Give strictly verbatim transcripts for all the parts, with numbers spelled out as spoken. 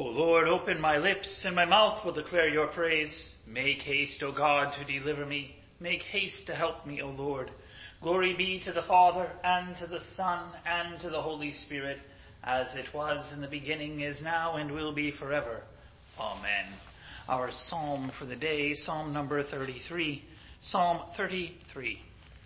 O Lord, open my lips, and my mouth will declare your praise. Make haste, O God, to deliver me. Make haste to help me, O Lord. Glory be to the Father, and to the Son, and to the Holy Spirit, as it was in the beginning, is now, and will be forever. Amen. Our psalm for the day, Psalm number thirty-three. Psalm thirty-three.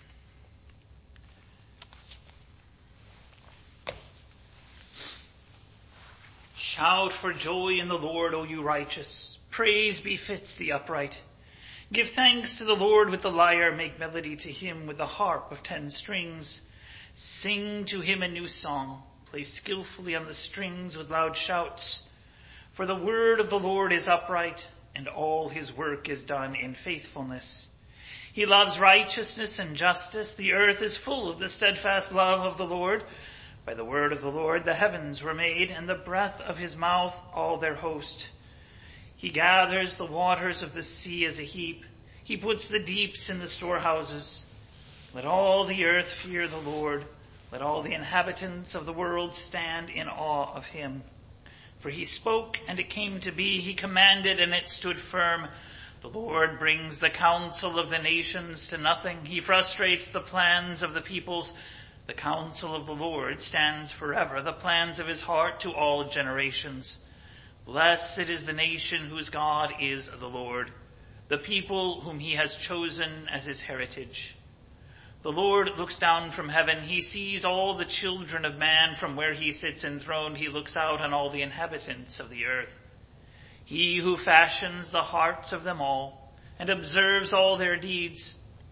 Shout for joy in the Lord, O you righteous. Praise befits the upright. Give thanks to the Lord with the lyre. Make melody to him with the harp of ten strings. Sing to him a new song. Play skillfully on the strings with loud shouts. For the word of the Lord is upright, and all his work is done in faithfulness. He loves righteousness and justice. The earth is full of the steadfast love of the Lord. By the word of the Lord the heavens were made, and the breath of his mouth all their host. He gathers the waters of the sea as a heap. He puts the deeps in the storehouses. Let all the earth fear the Lord. Let all the inhabitants of the world stand in awe of him. For he spoke, and it came to be. He commanded, and it stood firm. The Lord brings the counsel of the nations to nothing. He frustrates the plans of the peoples. The counsel of the Lord stands forever, the plans of his heart to all generations. Blessed is the nation whose God is the Lord, the people whom he has chosen as his heritage. The Lord looks down from heaven. He sees all the children of man. From where he sits enthroned, he looks out on all the inhabitants of the earth. He who fashions the hearts of them all and observes all their deeds.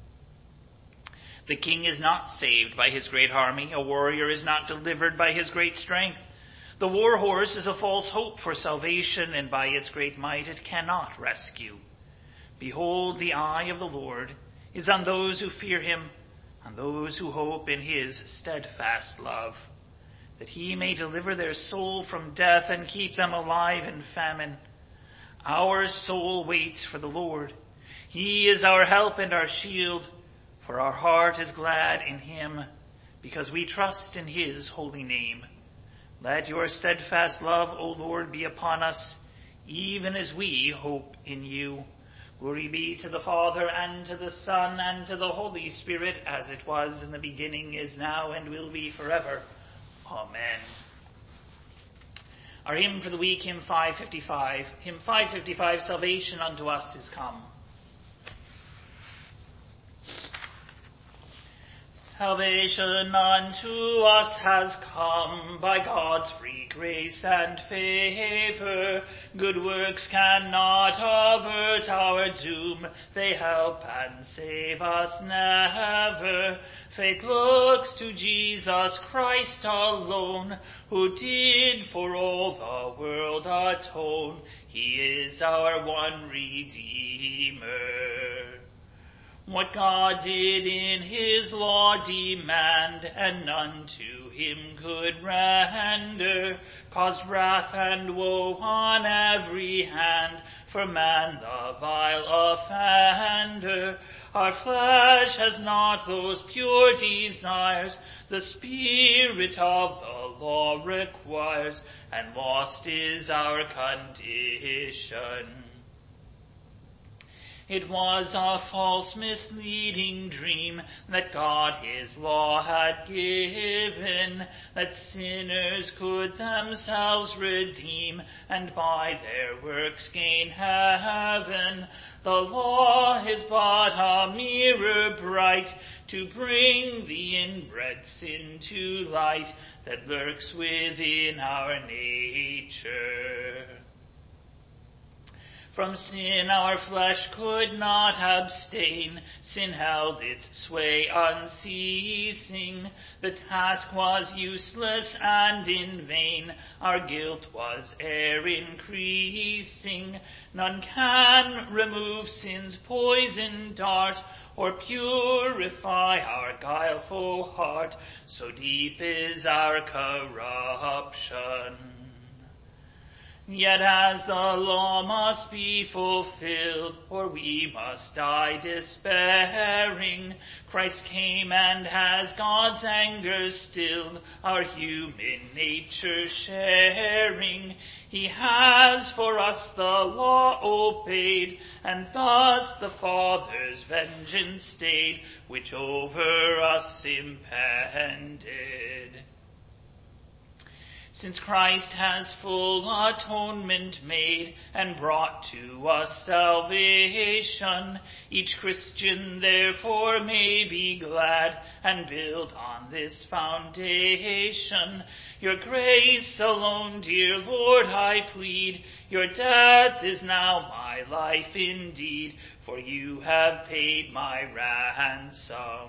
The king is not saved by his great army. A warrior is not delivered by his great strength. The war horse is a false hope for salvation, and by its great might it cannot rescue. Behold, the eye of the Lord is on those who fear him, on those who hope in his steadfast love, that he may deliver their soul from death and keep them alive in famine. Our soul waits for the Lord. He is our help and our shield. For our heart is glad in him, because we trust in his holy name. Let your steadfast love, O Lord, be upon us, even as we hope in you. Glory be to the Father, and to the Son, and to the Holy Spirit, as it was in the beginning, is now, and will be forever. Amen. Our hymn for the week, hymn five fifty-five. Hymn five fifty-five, Salvation unto us is come. Salvation unto us has come by God's free grace and favor. Good works cannot avert our doom. They help and save us never. Faith looks to Jesus Christ alone, who did for all the world atone. He is our one Redeemer. What God did in his law demand, and none to him could render, caused wrath and woe on every hand, for man the vile offender. Our flesh has not those pure desires the Spirit of the law requires, and lost is our condition. It was a false, misleading dream that God his law had given, that sinners could themselves redeem, and by their works gain heaven. The law is but a mirror bright, to bring the inbred sin to light, that lurks within our nature. From sin our flesh could not abstain. Sin held its sway unceasing. The task was useless and in vain. Our guilt was e'er increasing. None can remove sin's poison dart, or purify our guileful heart. So deep is our corruption. Yet as the law must be fulfilled, or we must die despairing, Christ came and has God's anger stilled, our human nature sharing. He has for us the law obeyed, and thus the Father's vengeance stayed, which over us impended. Since Christ has full atonement made, and brought to us salvation, each Christian therefore may be glad, and build on this foundation. Your grace alone, dear Lord, I plead. Your death is now my life indeed, for you have paid my ransom.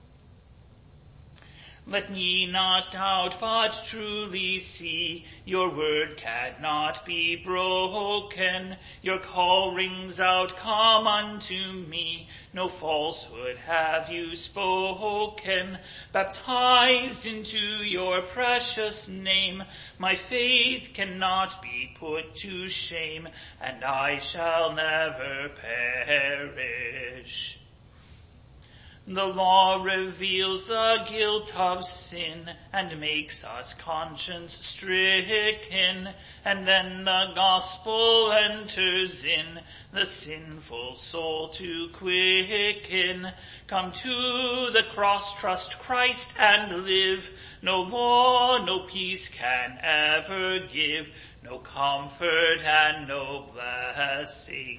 Let me not doubt, but truly see, your word cannot be broken. Your call rings out, come unto me. No falsehood have you spoken. Baptized into your precious name, my faith cannot be put to shame, and I shall never perish. The law reveals the guilt of sin, and makes us conscience-stricken, and then the gospel enters in, the sinful soul to quicken. Come to the cross, trust Christ, and live. No law, no peace can ever give, no comfort and no blessing.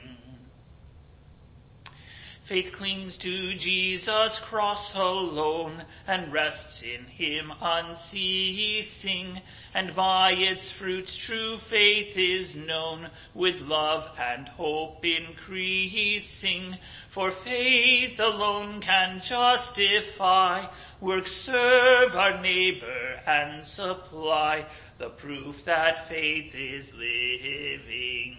Faith clings to Jesus' cross alone, and rests in him unceasing, and by its fruits true faith is known, with love and hope increasing. For faith alone can justify, works serve our neighbor and supply, the proof that faith is living.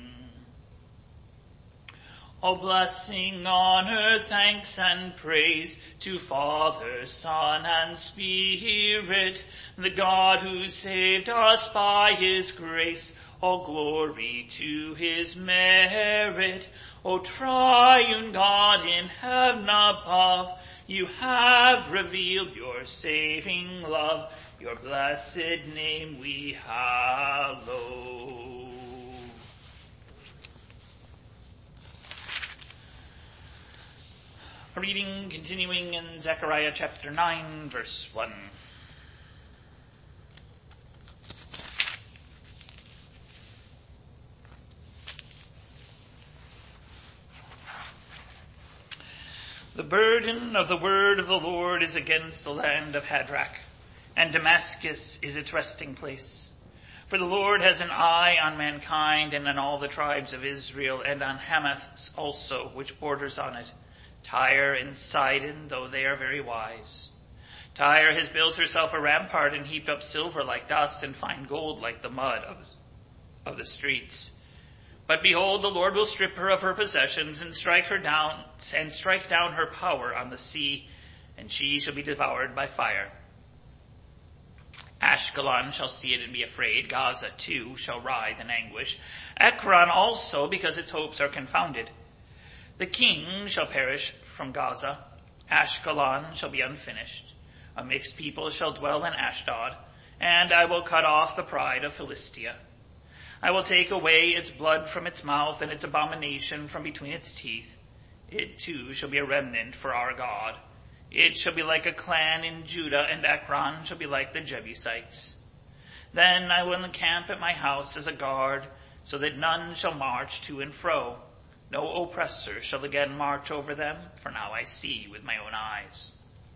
All blessing, honor, thanks, and praise to Father, Son, and Spirit, the God who saved us by his grace. All glory to his merit. O triune God in heaven above, you have revealed your saving love. Your blessed name we hallow. A reading continuing in Zechariah chapter nine, verse one. The burden of the word of the Lord is against the land of Hadrach, and Damascus is its resting place. For the Lord has an eye on mankind and on all the tribes of Israel, and on Hamath also, which borders on it. Tyre and Sidon, though they are very wise. Tyre has built herself a rampart and heaped up silver like dust and fine gold like the mud of, of the streets. But behold, the Lord will strip her of her possessions and strike her down and strike down her power on the sea, and she shall be devoured by fire. Ashkelon shall see it and be afraid. Gaza too shall writhe in anguish. Ekron also, because its hopes are confounded. The king shall perish from Gaza. Ashkelon shall be unfinished. A mixed people shall dwell in Ashdod, and I will cut off the pride of Philistia. I will take away its blood from its mouth and its abomination from between its teeth. It too shall be a remnant for our God. It shall be like a clan in Judah, and Ekron shall be like the Jebusites. Then I will encamp at my house as a guard, so that none shall march to and fro. No oppressor shall again march over them, for now I see with my own eyes.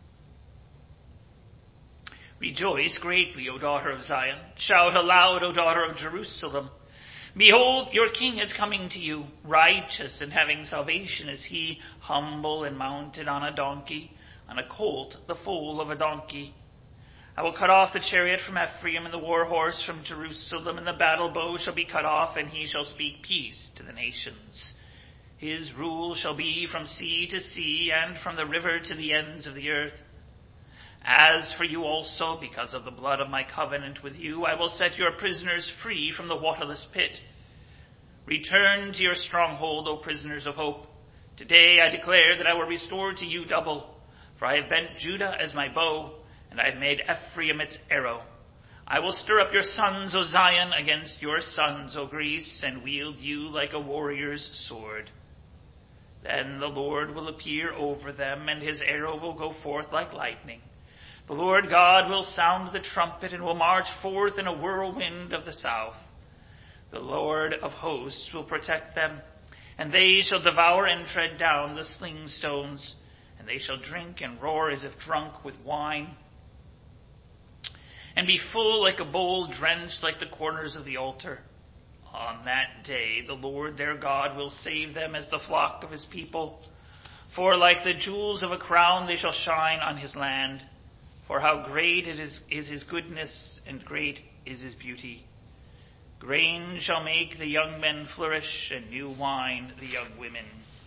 Rejoice greatly, O daughter of Zion. Shout aloud, O daughter of Jerusalem. Behold, your king is coming to you. Righteous and having salvation is he, humble and mounted on a donkey, on a colt, the foal of a donkey. I will cut off the chariot from Ephraim and the war horse from Jerusalem, and the battle bow shall be cut off, and he shall speak peace to the nations. His rule shall be from sea to sea, and from the river to the ends of the earth. As for you also, because of the blood of my covenant with you, I will set your prisoners free from the waterless pit. Return to your stronghold, O prisoners of hope. Today I declare that I will restore to you double, for I have bent Judah as my bow, and I have made Ephraim its arrow. I will stir up your sons, O Zion, against your sons, O Greece, and wield you like a warrior's sword. Then the Lord will appear over them, and his arrow will go forth like lightning. The Lord God will sound the trumpet, and will march forth in a whirlwind of the south. The Lord of hosts will protect them, and they shall devour and tread down the sling stones, and they shall drink and roar as if drunk with wine, and be full like a bowl, drenched like the corners of the altar. On that day the Lord their God will save them as the flock of his people. For like the jewels of a crown they shall shine on his land. For how great it is, is his goodness, and great is his beauty. Grain shall make the young men flourish, and new wine the young women.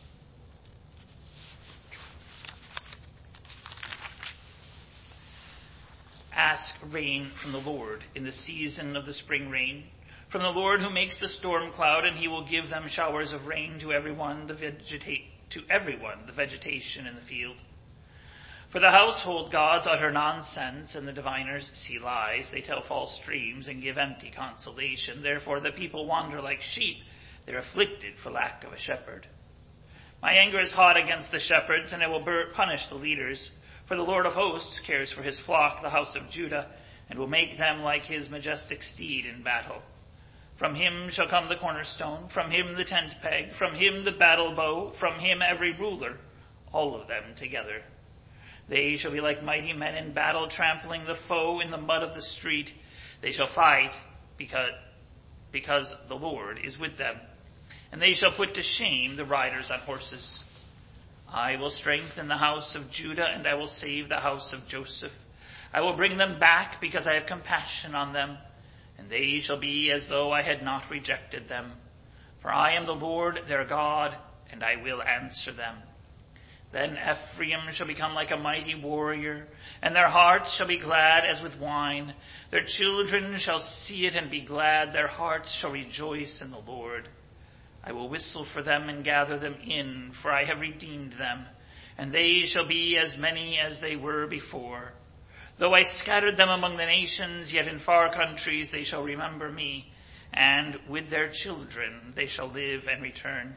Ask rain from the Lord in the season of the spring rain, from the Lord who makes the storm cloud, and he will give them showers of rain to everyone the vegeta- to everyone the vegetation in the field. For the household gods utter nonsense, and the diviners see lies. They tell false dreams and give empty consolation. Therefore the people wander like sheep. They are afflicted for lack of a shepherd. My anger is hot against the shepherds, and I will punish the leaders. For the Lord of hosts cares for his flock, the house of Judah, and will make them like his majestic steed in battle. From him shall come the cornerstone, from him the tent peg, from him the battle bow, from him every ruler, all of them together. They shall be like mighty men in battle, trampling the foe in the mud of the street. They shall fight because, because the Lord is with them, and they shall put to shame the riders on horses. I will strengthen the house of Judah, and I will save the house of Joseph. I will bring them back because I have compassion on them, and they shall be as though I had not rejected them. For I am the Lord their God, and I will answer them. Then Ephraim shall become like a mighty warrior, and their hearts shall be glad as with wine. Their children shall see it and be glad. Their hearts shall rejoice in the Lord. I will whistle for them and gather them in, for I have redeemed them, and they shall be as many as they were before. Though I scattered them among the nations, yet in far countries they shall remember me, and with their children they shall live and return.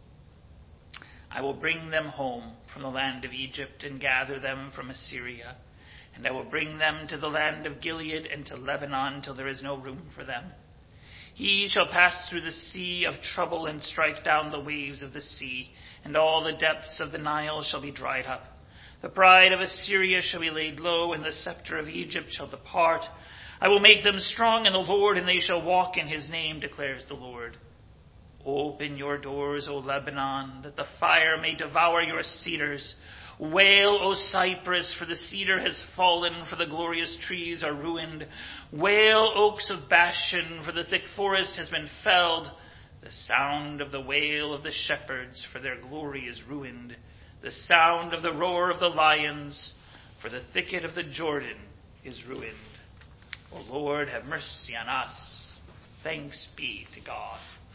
I will bring them home from the land of Egypt and gather them from Assyria, and I will bring them to the land of Gilead and to Lebanon till there is no room for them. He shall pass through the sea of trouble and strike down the waves of the sea, and all the depths of the Nile shall be dried up. The pride of Assyria shall be laid low, and the scepter of Egypt shall depart. I will make them strong in the Lord, and they shall walk in his name, declares the Lord. Open your doors, O Lebanon, that the fire may devour your cedars. Wail, O cypress, for the cedar has fallen, for the glorious trees are ruined. Wail, oaks of Bashan, for the thick forest has been felled. The sound of the wail of the shepherds, for their glory is ruined. The sound of the roar of the lions, for the thicket of the Jordan is ruined. O Lord, have mercy on us. Thanks be to God.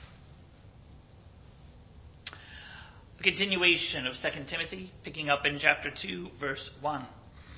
A continuation of Second Timothy, picking up in chapter two, verse one.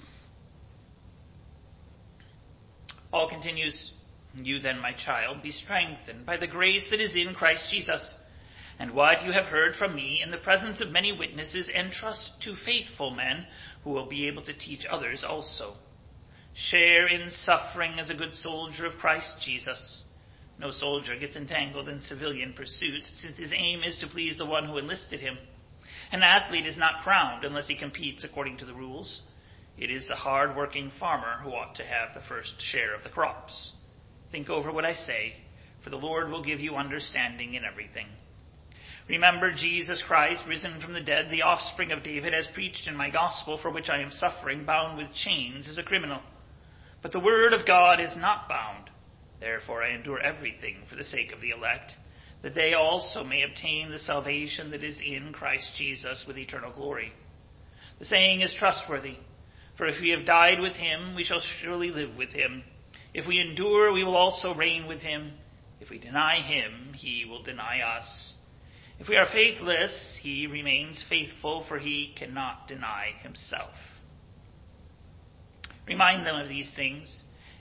Paul continues, You then, my child, be strengthened by the grace that is in Christ Jesus, and what you have heard from me in the presence of many witnesses, entrust to faithful men who will be able to teach others also. Share in suffering as a good soldier of Christ Jesus. No soldier gets entangled in civilian pursuits, since his aim is to please the one who enlisted him. An athlete is not crowned unless he competes according to the rules. It is the hard-working farmer who ought to have the first share of the crops. Think over what I say, for the Lord will give you understanding in everything. Remember Jesus Christ, risen from the dead, the offspring of David, as preached in my gospel, for which I am suffering, bound with chains as a criminal. But the word of God is not bound. Therefore I endure everything for the sake of the elect, that they also may obtain the salvation that is in Christ Jesus with eternal glory. The saying is trustworthy, for if we have died with him, we shall surely live with him. If we endure, we will also reign with him. If we deny him, he will deny us. If we are faithless, he remains faithful, for he cannot deny himself. Remind them of these things,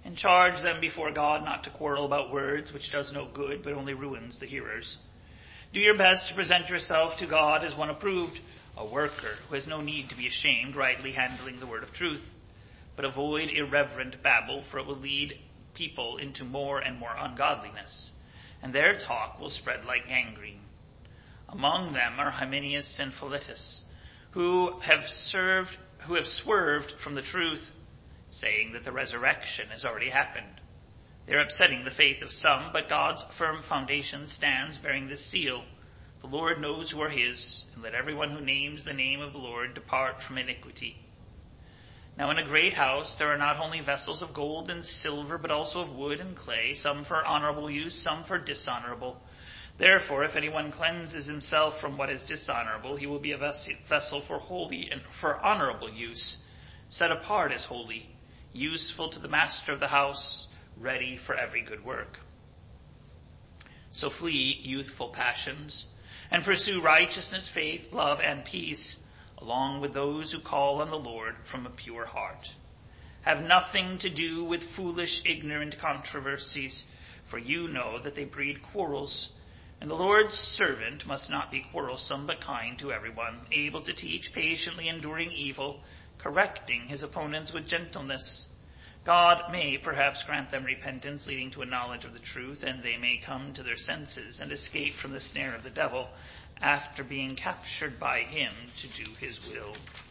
and charge them before God not to quarrel about words, which does no good, but only ruins the hearers. Do your best to present yourself to God as one approved, a worker who has no need to be ashamed, rightly handling the word of truth. But avoid irreverent babble, for it will lead people into more and more ungodliness, and their talk will spread like gangrene. Among them are Hymenaeus and Philetus, who have served, who have swerved from the truth, saying that the resurrection has already happened. They're upsetting the faith of some, but God's firm foundation stands, bearing this seal: the Lord knows who are his, and let everyone who names the name of the Lord depart from iniquity. Now in a great house there are not only vessels of gold and silver, but also of wood and clay, some for honorable use, some for dishonorable. Therefore, if anyone cleanses himself from what is dishonorable, he will be a vessel for holy and for honorable use, set apart as holy, useful to the master of the house, ready for every good work. So flee youthful passions, and pursue righteousness, faith, love, and peace, along with those who call on the Lord from a pure heart. Have nothing to do with foolish, ignorant controversies, for you know that they breed quarrels. And the Lord's servant must not be quarrelsome, but kind to everyone, able to teach, patiently enduring evil, correcting his opponents with gentleness. God may perhaps grant them repentance, leading to a knowledge of the truth, and they may come to their senses and escape from the snare of the devil, after being captured by him to do his will.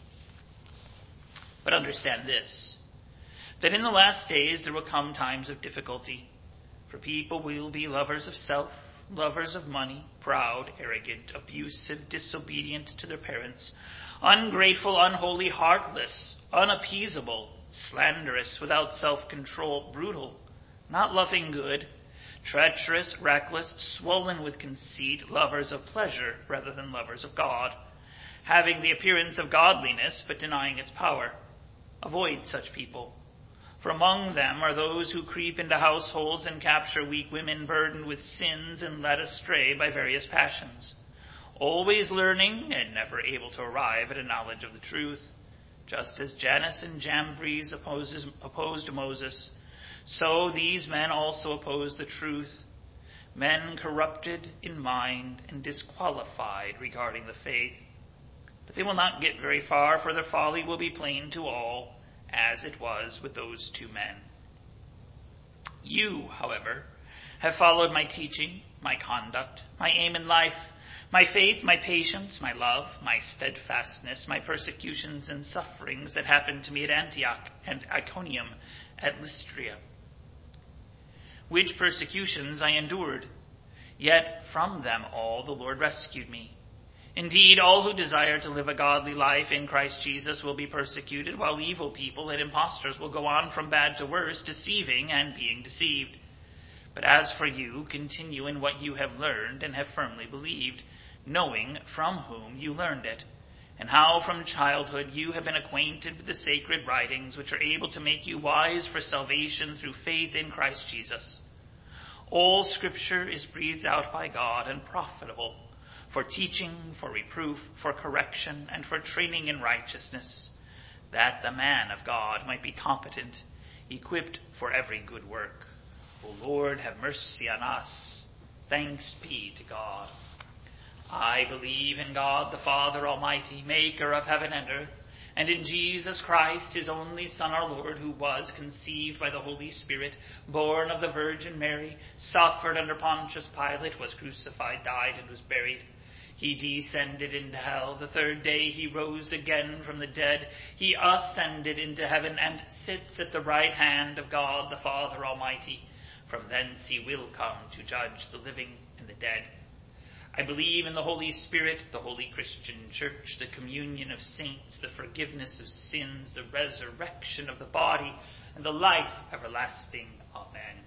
But understand this, that in the last days there will come times of difficulty, for people will be lovers of self, lovers of money, proud, arrogant, abusive, disobedient to their parents, ungrateful, unholy, heartless, unappeasable, slanderous, without self-control, brutal, not loving good, treacherous, reckless, swollen with conceit, lovers of pleasure rather than lovers of God, having the appearance of godliness but denying its power. Avoid such people. For among them are those who creep into households and capture weak women burdened with sins and led astray by various passions, always learning and never able to arrive at a knowledge of the truth. Just as Jannes and Jambres opposes, opposed Moses, so these men also oppose the truth, men corrupted in mind and disqualified regarding the faith. But they will not get very far, for their folly will be plain to all, as it was with those two men. You, however, have followed my teaching, my conduct, my aim in life, my faith, my patience, my love, my steadfastness, my persecutions and sufferings that happened to me at Antioch and Iconium, at Lystra, which persecutions I endured, yet from them all the Lord rescued me. Indeed, all who desire to live a godly life in Christ Jesus will be persecuted, while evil people and impostors will go on from bad to worse, deceiving and being deceived. But as for you, continue in what you have learned and have firmly believed, knowing from whom you learned it, and how from childhood you have been acquainted with the sacred writings, which are able to make you wise for salvation through faith in Christ Jesus. All Scripture is breathed out by God and profitable for teaching, for reproof, for correction, and for training in righteousness, that the man of God might be competent, equipped for every good work. O Lord, have mercy on us. Thanks be to God. I believe in God the Father Almighty, maker of heaven and earth, and in Jesus Christ, his only Son, our Lord, who was conceived by the Holy Spirit, born of the Virgin Mary, suffered under Pontius Pilate, was crucified, died, and was buried. He descended into hell. The third day he rose again from the dead. He ascended into heaven and sits at the right hand of God the Father Almighty. From thence he will come to judge the living and the dead. I believe in the Holy Spirit, the holy Christian Church, the communion of saints, the forgiveness of sins, the resurrection of the body, and the life everlasting. Amen.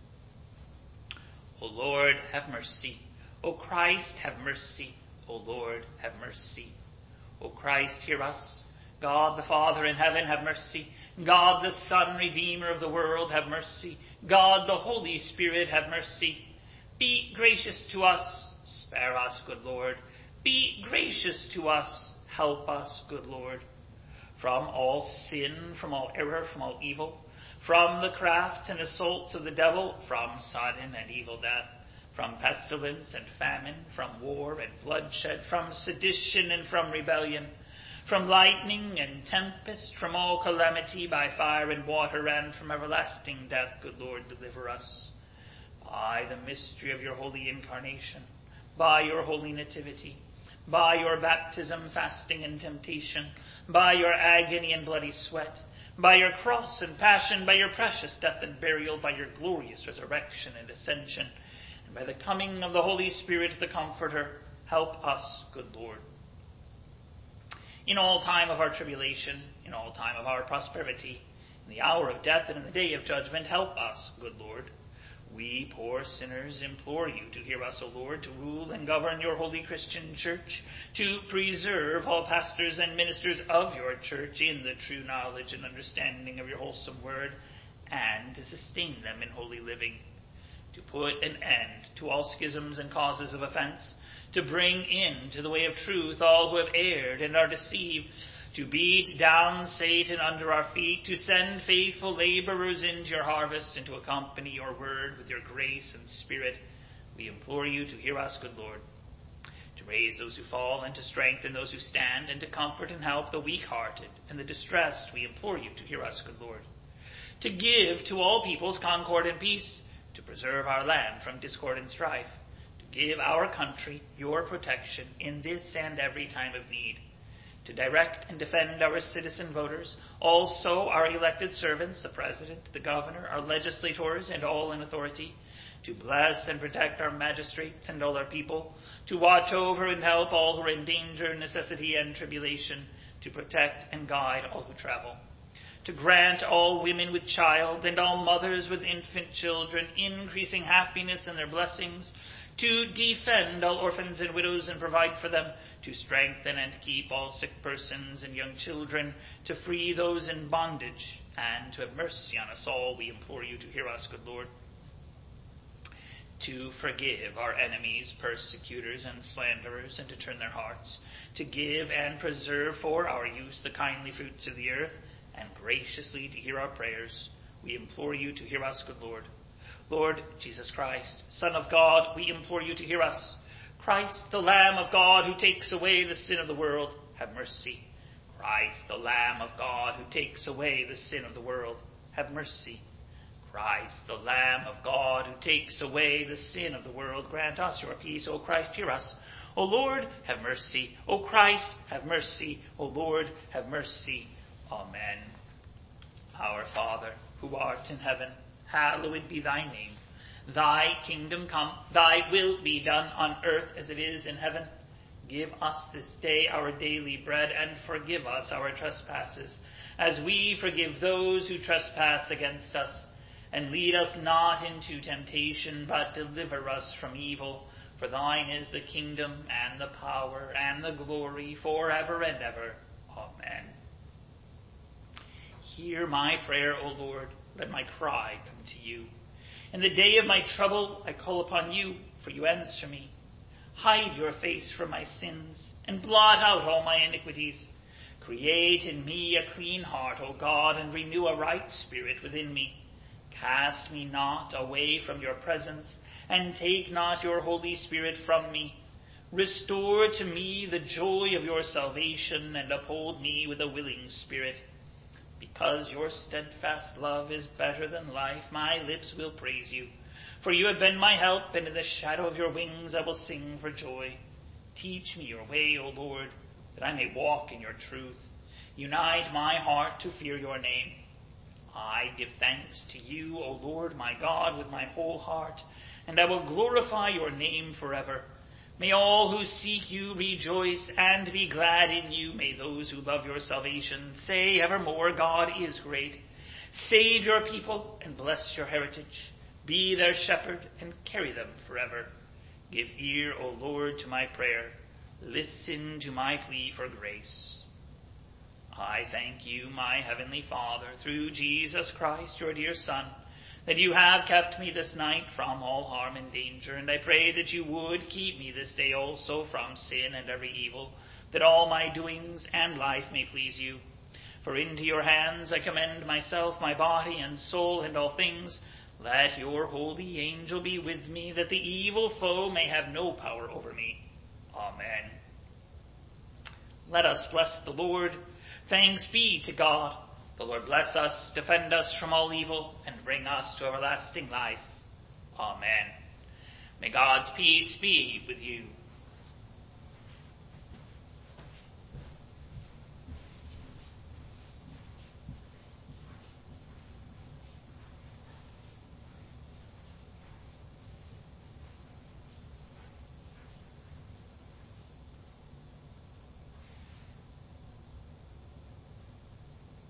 O Lord, have mercy. O Christ, have mercy. O Lord, have mercy. O Christ, hear us. God the Father in heaven, have mercy. God the Son, Redeemer of the world, have mercy. God the Holy Spirit, have mercy. Be gracious to us. Spare us, good Lord. Be gracious to us. Help us, good Lord. From all sin, from all error, from all evil, from the crafts and assaults of the devil, from sudden and evil death, from pestilence and famine, from war and bloodshed, from sedition and from rebellion, from lightning and tempest, from all calamity by fire and water, and from everlasting death, good Lord, deliver us. By the mystery of your holy incarnation, by your holy nativity, by your baptism, fasting, and temptation, by your agony and bloody sweat, by your cross and passion, by your precious death and burial, by your glorious resurrection and ascension, and by the coming of the Holy Spirit, the Comforter, help us, good Lord. In all time of our tribulation, in all time of our prosperity, in the hour of death and in the day of judgment, help us, good Lord. We poor sinners implore you to hear us, O Lord, to rule and govern your holy Christian church, to preserve all pastors and ministers of your church in the true knowledge and understanding of your wholesome word, and to sustain them in holy living, to put an end to all schisms and causes of offense, to bring in to the way of truth all who have erred and are deceived, to beat down Satan under our feet, to send faithful laborers into your harvest, and to accompany your word with your grace and spirit. We implore you to hear us, good Lord, to raise those who fall and to strengthen those who stand, and to comfort and help the weak-hearted and the distressed. We implore you to hear us, good Lord, to give to all peoples concord and peace, to preserve our land from discord and strife, to give our country your protection in this and every time of need, to direct and defend our citizen voters, also our elected servants, the President, the Governor, our legislators, and all in authority, to bless and protect our magistrates and all our people, to watch over and help all who are in danger, necessity, and tribulation, to protect and guide all who travel, to grant all women with child and all mothers with infant children increasing happiness in their blessings, to defend all orphans and widows and provide for them, to strengthen and keep all sick persons and young children, to free those in bondage, and to have mercy on us all. We implore you to hear us, good Lord, to forgive our enemies, persecutors, and slanderers, and to turn their hearts, to give and preserve for our use the kindly fruits of the earth, and graciously to hear our prayers. We implore you to hear us, good Lord. Lord Jesus Christ, Son of God, we implore you to hear us. Christ, the Lamb of God, who takes away the sin of the world, have mercy. Christ, the Lamb of God, who takes away the sin of the world, have mercy. Christ, the Lamb of God, who takes away the sin of the world, grant us your peace. O Christ, hear us. O Lord, have mercy. O Christ, have mercy. O Lord, have mercy. Amen. Our Father, who art in heaven, hallowed be thy name. Thy kingdom come, thy will be done on earth as it is in heaven. Give us this day our daily bread, and forgive us our trespasses, as we forgive those who trespass against us. And lead us not into temptation, but deliver us from evil. For thine is the kingdom, and the power, and the glory, forever and ever. Amen. Hear my prayer, O Lord. Let my cry come to you. In the day of my trouble, I call upon you, for you answer me. Hide your face from my sins, and blot out all my iniquities. Create in me a clean heart, O God, and renew a right spirit within me. Cast me not away from your presence, and take not your Holy Spirit from me. Restore to me the joy of your salvation, and uphold me with a willing spirit. Because your steadfast love is better than life, my lips will praise you. For you have been my help, and in the shadow of your wings I will sing for joy. Teach me your way, O Lord, that I may walk in your truth. Unite my heart to fear your name. I give thanks to you, O Lord my God, with my whole heart, and I will glorify your name forever. May all who seek you rejoice and be glad in you. May those who love your salvation say evermore, God is great. Save your people and bless your heritage. Be their shepherd and carry them forever. Give ear, O Lord, to my prayer. Listen to my plea for grace. I thank you, my heavenly Father, through Jesus Christ, your dear Son, that you have kept me this night from all harm and danger, and I pray that you would keep me this day also from sin and every evil, that all my doings and life may please you. For into your hands I commend myself, my body and soul, and all things. Let your holy angel be with me, that the evil foe may have no power over me. Amen. Let us bless the Lord. Thanks be to God. The Lord bless us, defend us from all evil, and bring us to everlasting life. Amen. May God's peace be with you.